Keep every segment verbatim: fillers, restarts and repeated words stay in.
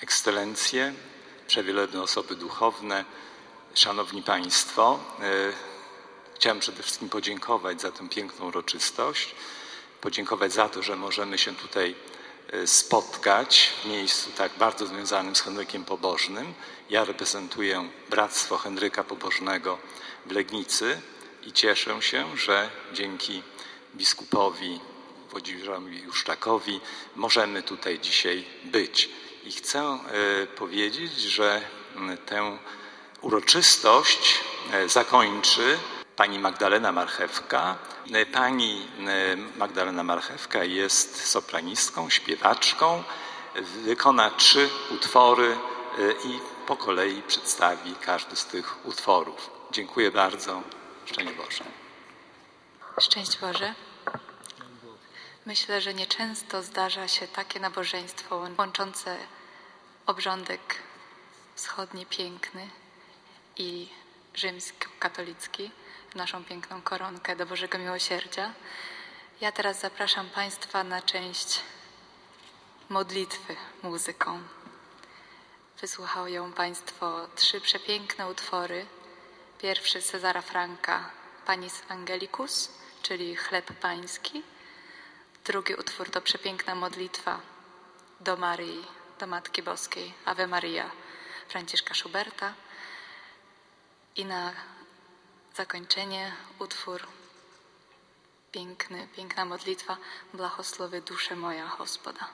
Ekscelencje, przewielebne osoby duchowne, Szanowni Państwo, chciałem przede wszystkim podziękować za tę piękną uroczystość, podziękować za to, że możemy się tutaj spotkać w miejscu tak bardzo związanym z Henrykiem Pobożnym. Ja reprezentuję Bractwo Henryka Pobożnego w Legnicy i cieszę się, że dzięki biskupowi Włodzimierowi Juszczakowi możemy tutaj dzisiaj być. I chcę powiedzieć, że tę uroczystość zakończy pani Magdalena Marchewka. Pani Magdalena Marchewka jest sopranistką, śpiewaczką, wykona trzy utwory i po kolei przedstawi każdy z tych utworów. Dziękuję bardzo. Szczęść Boże. Szczęść Boże. Myślę, że nieczęsto zdarza się takie nabożeństwo łączące obrządek wschodni piękny i rzymskokatolicki w naszą piękną koronkę do Bożego Miłosierdzia. Ja teraz zapraszam Państwa na część modlitwy muzyką. Wysłuchają Państwo trzy przepiękne utwory. Pierwszy Cezara Franka, Panis Angelicus, czyli Chleb Pański. Drugi utwór to przepiękna modlitwa do Maryi, do Matki Boskiej, Ave Maria, Franciszka Schuberta. I na zakończenie utwór piękny, piękna modlitwa Blahosłowy duszę moja Gospoda.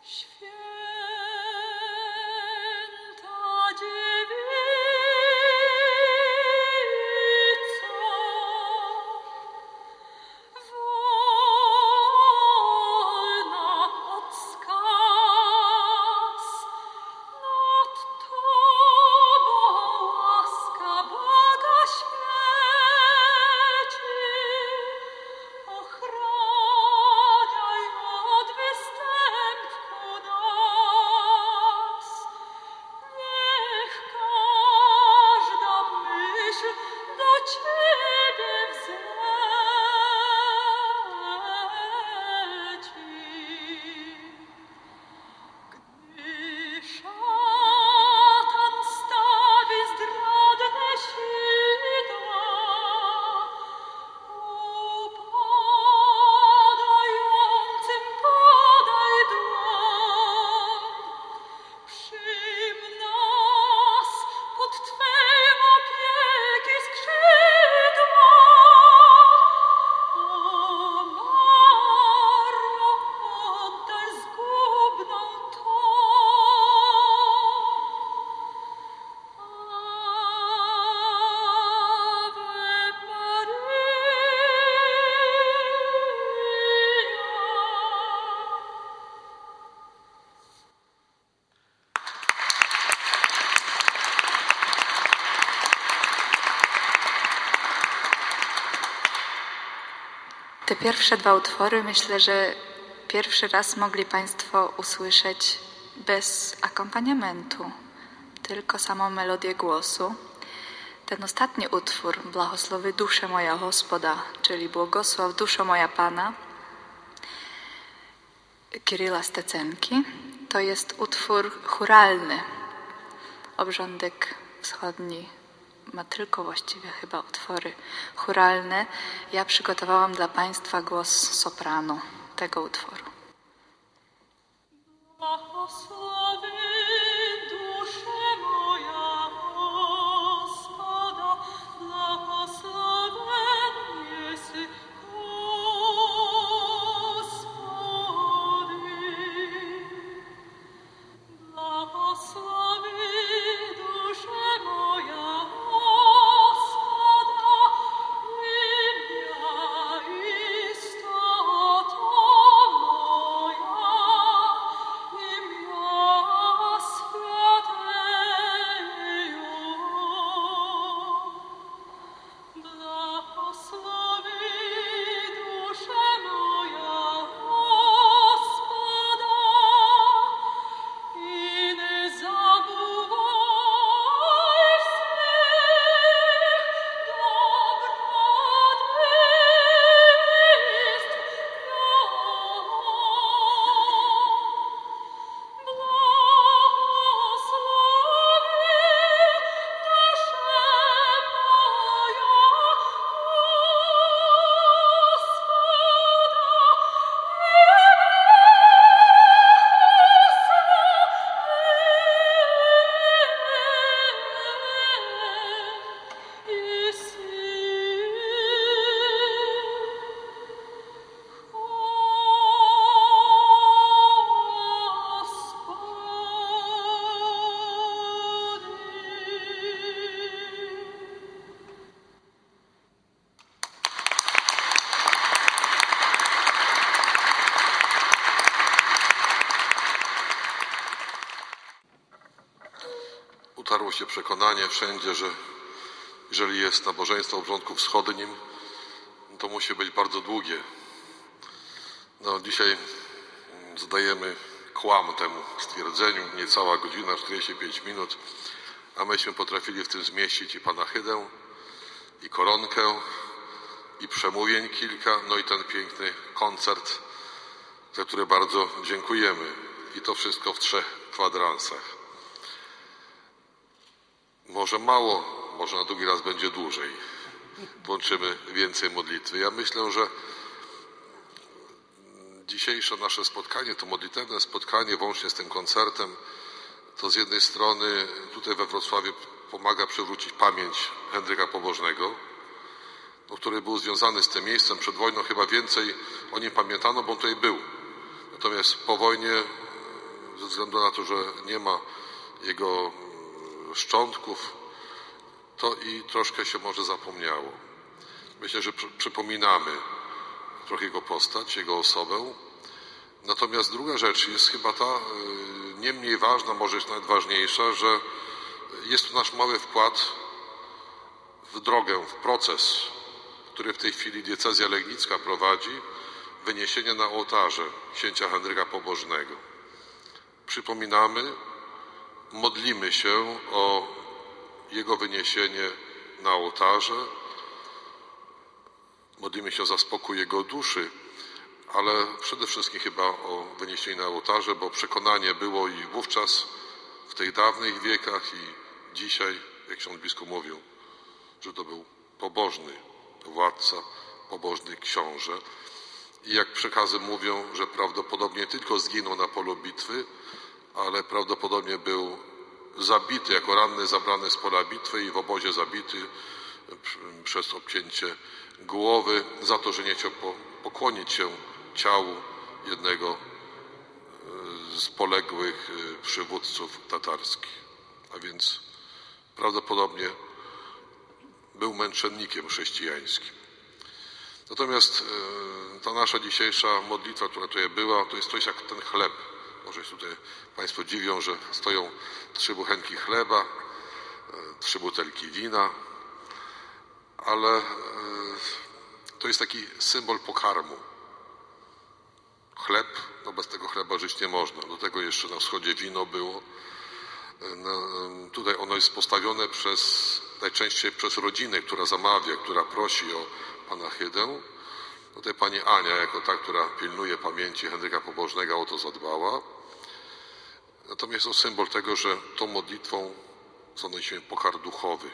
Te pierwsze dwa utwory myślę, że pierwszy raz mogli Państwo usłyszeć bez akompaniamentu, tylko samą melodię głosu. Ten ostatni utwór, Błogosławi duszę moja Gospoda, czyli Błogosław duszo moja Pana, Kiryla Stecenki, to jest utwór chóralny. Obrządek wschodni ma tylko właściwie chyba utwory chóralne. Ja przygotowałam dla Państwa głos sopranu tego utworu. Błogosławi duszę moja Gospoda, błogosławiony jesi Gospody. Błogosławi duszę moja Gospoda, imię istota moja, imię świętego. Błogosławi duszę moja Gospoda i nie zabywaj swych dobrodziejstw Utarło się przekonanie wszędzie, że jeżeli jest nabożeństwo o obrządku wschodnim, to musi być bardzo długie. No, dzisiaj zadajemy kłam temu stwierdzeniu, niecała godzina, czterdzieści pięć minut, a myśmy potrafili w tym zmieścić i panahydę, i koronkę, i przemówień kilka, no i ten piękny koncert, za który bardzo dziękujemy. I to wszystko w trzech kwadransach. Może mało, może na drugi raz będzie dłużej. Włączymy więcej modlitwy. Ja myślę, że dzisiejsze nasze spotkanie, to modlitewne spotkanie włącznie z tym koncertem, to z jednej strony tutaj we Wrocławiu pomaga przywrócić pamięć Henryka Pobożnego, no, który był związany z tym miejscem. Przed wojną chyba więcej o nim pamiętano, bo on tutaj był. Natomiast po wojnie względu na to, że nie ma jego szczątków, to i troszkę się może zapomniało. Myślę, że przypominamy trochę jego postać, jego osobę. Natomiast druga rzecz jest chyba ta, nie mniej ważna, może jest nawet ważniejsza, że jest to nasz mały wkład w drogę, w proces, który w tej chwili diecezja legnicka prowadzi, wyniesienie na ołtarze księcia Henryka Pobożnego. Przypominamy, modlimy się o jego wyniesienie na ołtarze, modlimy się za spokój jego duszy, ale przede wszystkim chyba o wyniesienie na ołtarze, bo przekonanie było i wówczas, w tych dawnych wiekach i dzisiaj, jak ksiądz biskup mówił, że to był pobożny władca, pobożny książę. I jak przekazy mówią, że prawdopodobnie tylko zginął na polu bitwy, ale prawdopodobnie był zabity, jako ranny zabrany z pola bitwy i w obozie zabity przez obcięcie głowy za to, że nie chciał pokłonić się ciału jednego z poległych przywódców tatarskich. A więc prawdopodobnie był męczennikiem chrześcijańskim. Natomiast ta nasza dzisiejsza modlitwa, która tutaj była, to jest coś jak ten chleb. Może się tutaj Państwo dziwią, że stoją trzy bochenki chleba, trzy butelki wina, ale to jest taki symbol pokarmu. Chleb, no bez tego chleba żyć nie można. Do tego jeszcze na wschodzie wino było. No, tutaj ono jest postawione przez, najczęściej przez rodzinę, która zamawia, która prosi o panahydę. Tutaj pani Ania, jako ta, która pilnuje pamięci Henryka Pobożnego, o to zadbała. Natomiast to symbol tego, że tą modlitwą zanosimy pokarm duchowy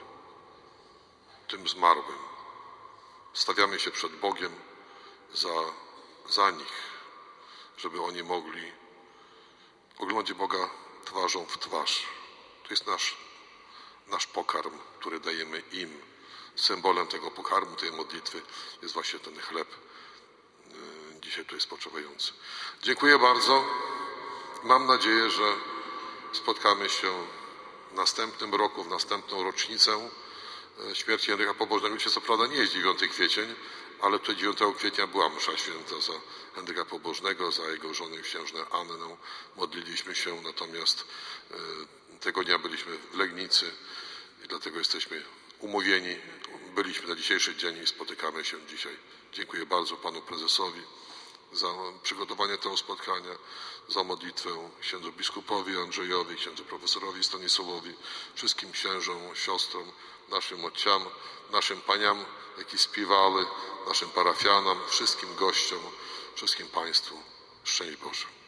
tym zmarłym. Stawiamy się przed Bogiem za, za nich, żeby oni mogli oglądać Boga twarzą w twarz. To jest nasz, nasz pokarm, który dajemy im. Symbolem tego pokarmu, tej modlitwy jest właśnie ten chleb dzisiaj tu spoczywający. Dziękuję bardzo. Mam nadzieję, że spotkamy się w następnym roku, w następną rocznicę śmierci Henryka Pobożnego. Dzisiaj co prawda nie jest dziewiąty kwiecień, ale tutaj dziewiątego kwietnia była msza święta za Henryka Pobożnego, za jego żonę księżnę Annę. Modliliśmy się, natomiast tego dnia byliśmy w Legnicy i dlatego jesteśmy umówieni. Byliśmy na dzisiejszy dzień i spotykamy się dzisiaj. Dziękuję bardzo panu prezesowi za przygotowanie tego spotkania, za modlitwę księdzu biskupowi Andrzejowi, księdzu profesorowi Stanisławowi, wszystkim księżom, siostrom, naszym ojcom, naszym paniom, jakie śpiewały, naszym parafianom, wszystkim gościom, wszystkim państwu. Szczęść Boże.